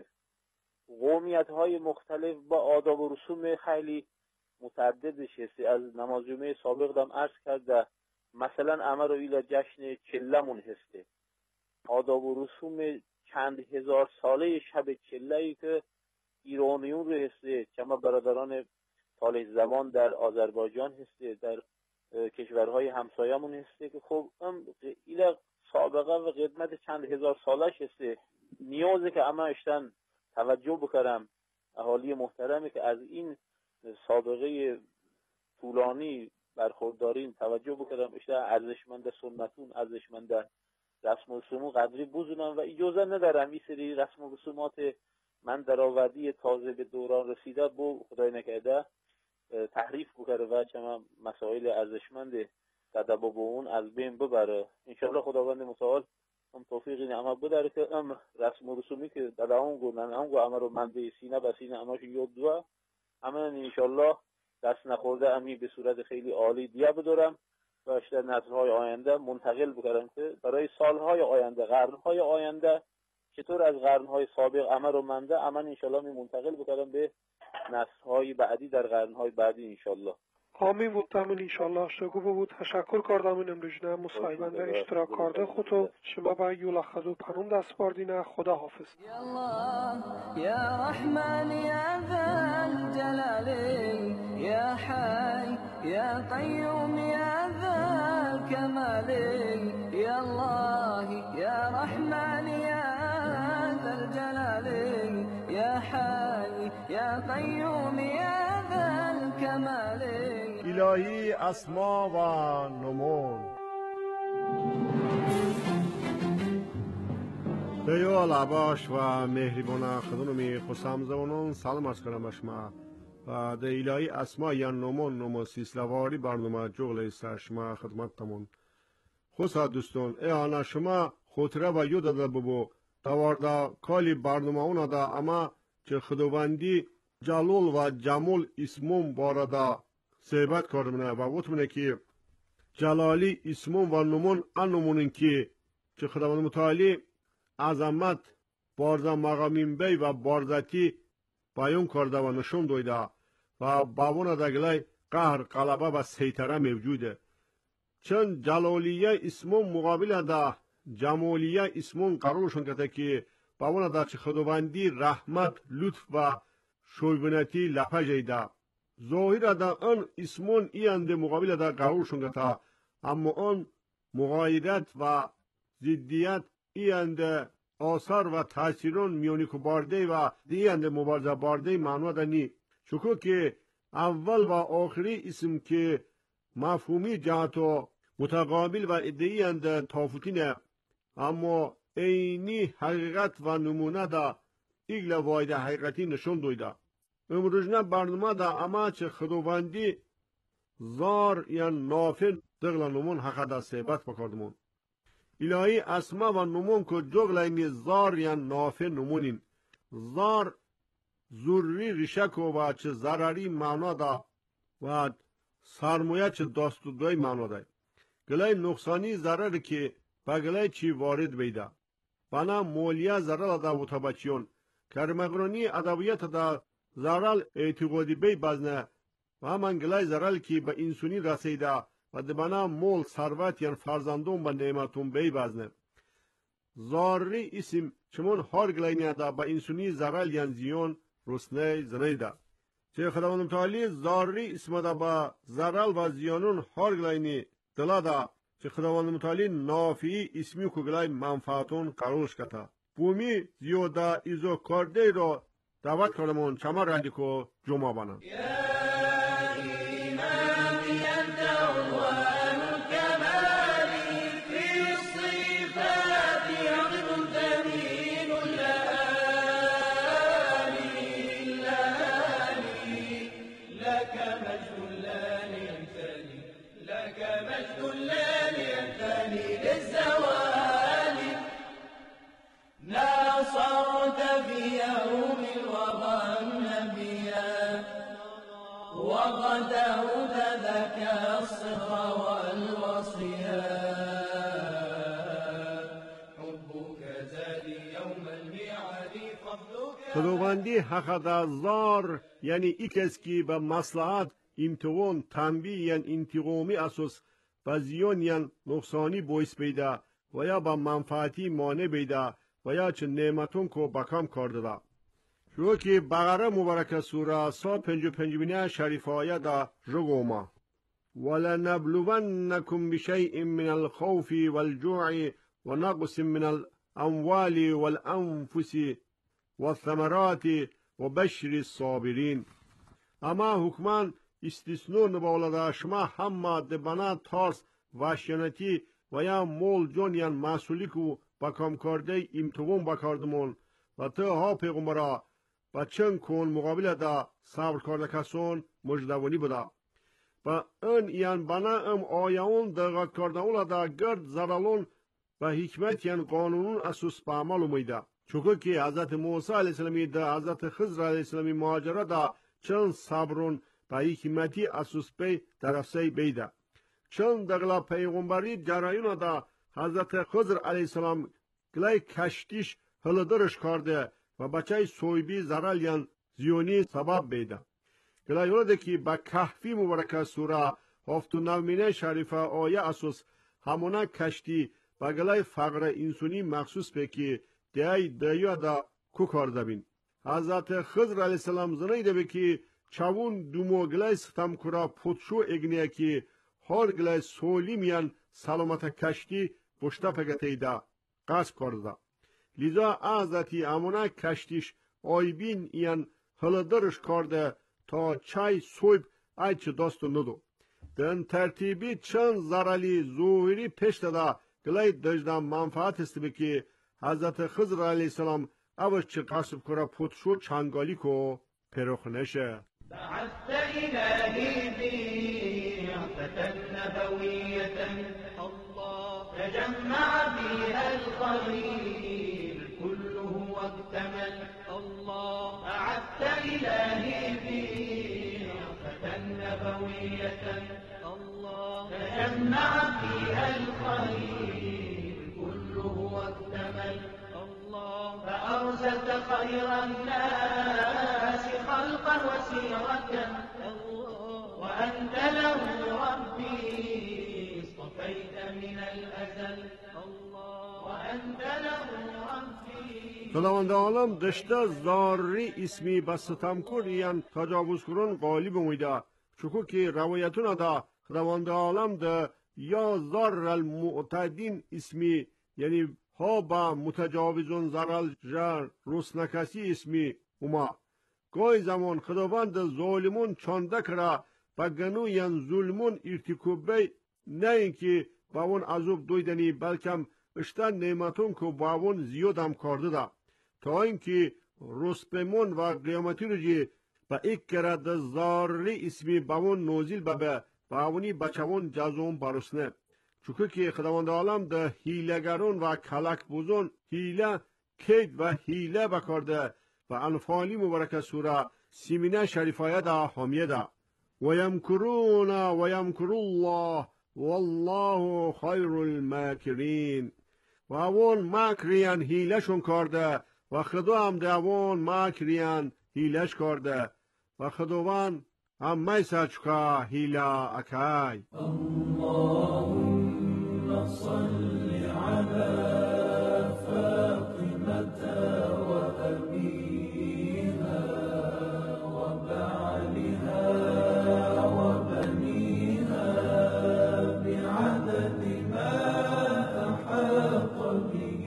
قومیت های مختلف با آداب و رسوم خیلی متعددش هستی. از نماز جمعه سابق دم عرض کرده مثلا امر و ایلا جشن چلمون هسته، آداب و رسوم چند هزار ساله شب چله‌ای که ایرانیون رو هسته، چما برادران صالح زمان در آذربایجان هسته، در کشورهای همسایمون هسته که خب ایلا سابقه و قدمت چند هزار سالش هسته. نیازه که اما اشتن توجه بکرم اهالی محترمه که از این سابقه طولانی برخوردارین توجه بکرم اشتن ارزشمند سنتون، ارزشمند رسم و رسوم قدری بزنم و اجازه ندارم این سری رسم و رسومات من درآوردی تازه به دوران رسیده بو خدای نکرده تحریف بکره و چما مسائل ارزشمند داده با اون از بین ببره. انشالله خداوند متعال هم توفیقی نعمت بداره که رسم و رسومی که داده اون گونن هم گو امر و منده سینه به سینه اماش یاد دو همه انشالله دست نخورده امی به صورت خیلی عالی دیگه بدارم و اشتر نسل‌های آینده منتقل بکردم که برای سالهای آینده، قرنهای آینده چطور از قرنهای سابق امر و منده امن انشالله می منتقل بکردم به نسل‌های بعدی در قرنهای بعدی انشالله. آمین بودتمون انشالله. شکر بود تشکر کردم امروزنه مصاحبنده اشتراک کرده خودتو شما با یولا خدو پنوم دست باردینه. خدا حافظ. یا رحمن یا ذا الجلال یا حی یا قیوم یا ذا الکمال یا الله یا رحمن یا ذا الجلال یا حی یا قیوم یا ذا الکمال. الهی اسما و نمون بیال عباش و مهربان خدونمی خسام زمانون سلام عرض کنم شما و ده الهی اسما یا نمون سیسلواری برنامه جغل شما خدمت تمون خوصا دوستون ای آنا شما خطره و یود داده ببو دوارده کالی برنامه اونا دا اما چه خداوندی جلول و جمول اسمون بارده صحبت کردمونه و گفتمونه که جلالی اسمون و نمون انمونین که خداوند متعالی عظمت بارزا مقامین بی و بارزتی بیان کرده و نشون دویده و باون دگلی قهر قلبه و سیطره موجوده چون جلالیه اسمون مقابل ده جمالیه اسمون قرارشون کرده که باون ده چه خداوندی رحمت لطف و شویبنتی لپجیده ظاهر دا آن اسمون اینده مقابل دا قرار شنگتا اما آن مغایرت و ضدیت اینده آثار و تاثیرون میونی که بارده و اینده مبارزه بارده معنی دنی چکو که اول و آخری اسم که مفهومی جهت و متقابل و ادعی اینده تافوتینه اما اینی حقیقت و نمونه دا ایگل واید حقیقتی نشون دویده. امروزنه برنامه دا اما چه خداوندی زار یا نافع دغلا نمون حقا دا صحبت بکردمون الهی اسما و نمون که جغل اینی زار یا نافع نمونین زار زوری ریشک و چه ضرری معنا دا و سرمایه چه داستو دوی معنا دا گلای نقصانی ضرر که با گلای چی وارد بیده بنا مولیه ضرر دا و تبچیون کرمقرانی ادویت دا زرال اعتقادی بی بزنه و و همان گلای زرال که به انسونی رسیده و دبنا مول ثروت یان فرزندون به نعمتون بی بزنه. زاری اسم چمون هر گلای نیاده به انسونی زرال یان زیون رسنه زنیده. چه خداوند متعالی زاری اسم ده با زرال و زیانون هر گلای نی دلاده. چه خداوند متعالی نافی اسمی که گلای منفعتون قرارش کتا. بومی زیاده ایزو کرده رو دعوت کردمون چما رندی که جمعه بانم. خداوندی حق زار یعنی ای کس که به مصلحت امتوان تنبیه یعنی انتقامی اساس به زیان یعنی نقصانی باعث بیده و یا به منفعتی مانع بیده و یا چه نعمتون که بکم کرده ده. شو که بقره مبارک سوره 155 شریف آیه ده جگوما وَلَنَبْلُوَنَّكُمْ بِشَيْءٍ مِّنَ الْخَوْفِ وَالْجُوعِ وَنَقْصٍ مِّنَ الْأَمْوَالِ وَالْأَنفُسِ والثمرات وبشر الصابرین. اما حکمان استثناء نباولده شما همه دبنا تارس وحشیانتی و یا مول جون یا مسئولی که بکام کرده امتوان بکردمون و تا ها پیغمبرا بچن کن مقابل دا صبر کرده کسون مجدوانی بوده. با این یعنی بنا ام آیون دقت کرده اولا دا گرد زرالون و حکمت یعنی قانونون اساس به عمل اومیده. چون که حضرت موسی علیه السلامی دا حضرت خضر علیه السلامی مهاجره دا چند صبرون به حکمتی اساس به درفسه بیده. چند دقلا پیغمبری جرایون دا حضرت خضر علیه السلام گلای کشتیش هلدرش کرده و بچه سویبی زرالیان زیونی سبب بیده. گلای ورده که با کهفی مبارک سوره 79 شریفه آیه اساس همونه کشتی و گلای فقر انسانی مخصوص به که دیو دا کو کرده بین. حضرت خضر علیه السلام زنیده به که چاون دومو گلای ستم کرا پتشو اگنیه که هر گلای سولی میان سلامت کشتی بشتا پگته دا قصب کرده. لیزا حضرتی امونه کشتیش آیبین ایان هلدرش کرده تا چای سویب ایچ داستو ندو. دن ترتیبی چند زرالی زوهری پیش داده گلای دجدن منفعت است به که حضرت خضر علیه السلام اوش چه قصب کرا پتشو چنگالی کو پرخ نشه. بعثت إلهي بعثة نبوية الله تجمع فيها الخير كله واكتمل الله بعثت إلهي بعثة نبوية الله تجمع فيها الخير كله واكتمل الله فأرسلت خير الناس خلقا وسيرة الله وأنت له ربي اصطفيت من الأزل الله وأنت له ربي. خداوند عالم دشته زاری اسمی بستم کریان تجاوز کرن غالب اومیده. چکو که روایتون دا خداوند عالم ده یا زار المعتدین اسمی یعنی ها با متجاوزون زرال جر رسنکسی اسمی اوما. گاهی زمان خداوند ظالمون چانده کرا با گنو ین ظلمون ارتکابی نه اینکه با اون عذاب دویدنی بلکم اشتن نعمتون که با اون زیاد هم کرده ده تا اینکه رسپمون و قیامتی رو جی با ایک کرد زاری اسمی با اون نوزیل با اونی بچهون جزون برسنه. چون که خداوند عالم ده هیلگرون و کلک بوزون هیله کید و هیله بکرده و انفالی مبارک سوره 30 شریفایه ده حامیه ده و یمکرون و یمکر الله والله خیر الماکرین و اون مکریان هیلشون کرده و خدا هم ده اون مکریان هیلش کرده و خداوند اما سچکا هیلا اکای اللهم صل على فاطمة وأبيها وبعلها وبنيها بعدد ما أحاط به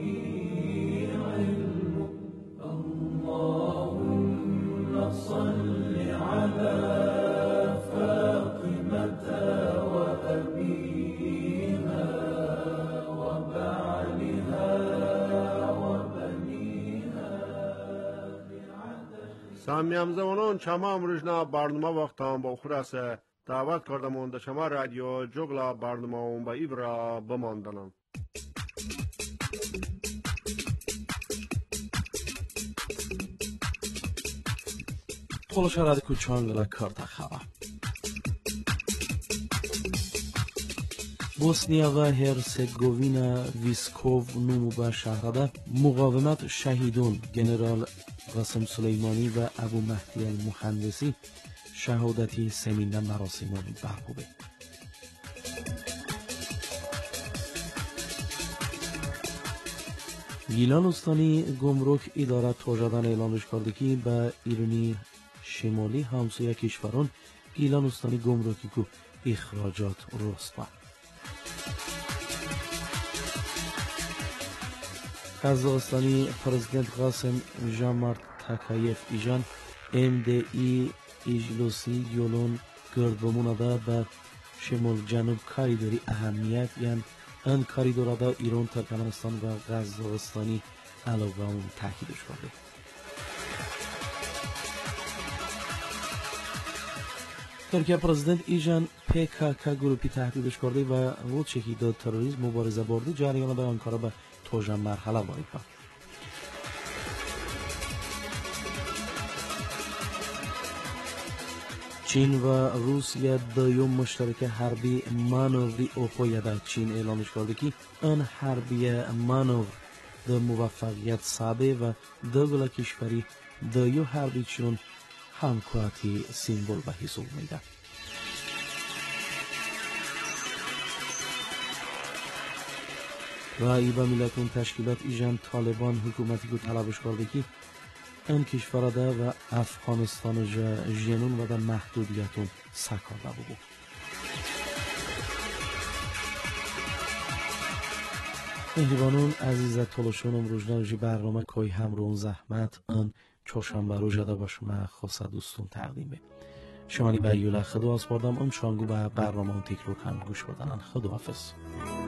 علمك اللهم صل على فاطمة وأبيها وبعلها وبنيها سامیام زمانون چما امروزنا برنامه وقتان با خورسه دعوت کردمون در شما رادیو جغلا برنامه اون با ایبرا بماندنم. Polşaradi kuchangla karta xava. Bosniya va Hersegovina Viskov Numuba shahrida muqovimat shahidun general Qasim Sulaymoni va Abu Mahdi al-Muhandisi shahodati semina marosimini barpo etdi. گیلان استانی گمرک اداره توجدن اعلامش کرده که به ایرانی شمالی همسایه کشوران گیلان استانی گمرکی کو اخراجات رسپا. قزاقستانی پرزیدنت قاسم جامارت تاکایف ایجان MDI اجلوسی یولون گرد بمونده به شمال جنوب کاریدوری اهمیت یعنی ان کاریدورada ایران، ترکمنستان و قزاقستانی علاوه اون تاکیدش کرده. ترکیه پرزیدنت ایجان PKK گروپی تهدیدش کرده و بود شهید تروریسم مبارزه برده جریان به آنکارا به توجن مرحله وارد کرد. چین و روسیه دوم مشترک حربی مانوری اوپویا در چین اعلامش کرده که آن حربی مانور در موفقیت سابه و دو کشوری دویو حربی چون همکاتی سیمبل به حساب میده. رای به ملتون تشکیلات ایجان طالبان حکومتی که طلبش کرده که این کشورده و افغانستان و جنون و در محدودیتون سکارده بود. مهربانون عزیز تلاشون امروز جی برنامه کوی همرون زحمت ان چوشنبه رو جدا باشم خاصه دوستون تقدیمه. شمالی به یوله خدا آسپاردم ام شانگو به برنامه تکرور هم گوش بدنن. خداحافظ.